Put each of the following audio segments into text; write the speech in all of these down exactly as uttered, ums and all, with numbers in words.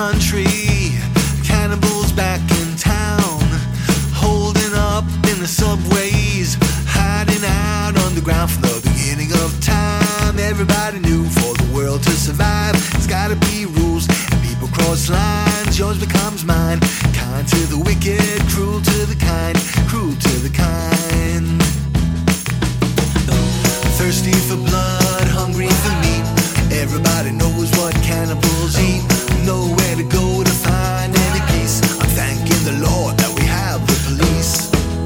country, cannibals back in town, holding up in the subways, hiding out underground from the beginning of time. Everybody knew for the world to survive, it's gotta be rules, and people cross lines. Yours becomes mine, kind to the wicked, cruel to the kind, cruel to the kind. Thirsty for blood, hungry for meat, everybody knows what cannibals eat. Nowhere to go to find any peace, I'm thanking the Lord that we have the police.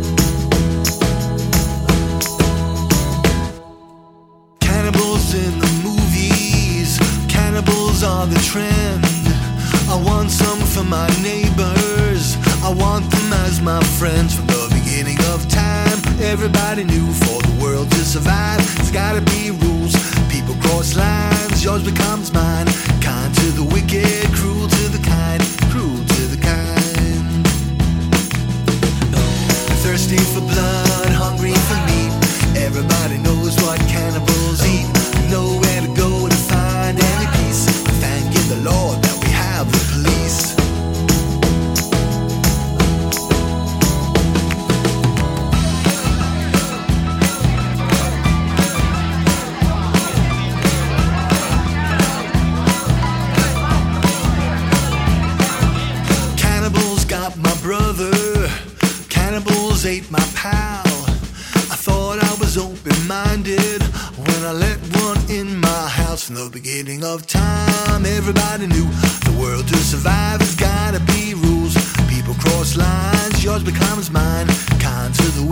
Cannibals in the movies, cannibals are the trend. I want some for my neighbors, I want them as my friends. From the beginning of time, everybody knew for the world to survive, it's gotta be rules, people cross lines. Yours becomes mine, kind to the wicked, cruel to the kind, cruel to the kind. Thirsty for blood, hungry for meat, everybody knows what cannibals eat. Nowhere to go to find any peace, thanking the Lord that we have the police. Cannibals got my brother, cannibals ate my pal. I thought I was open-minded when I let one in my house. From the beginning of time, everybody knew the world to survive has gotta be rules, people cross lines. Yours becomes mine, kind to the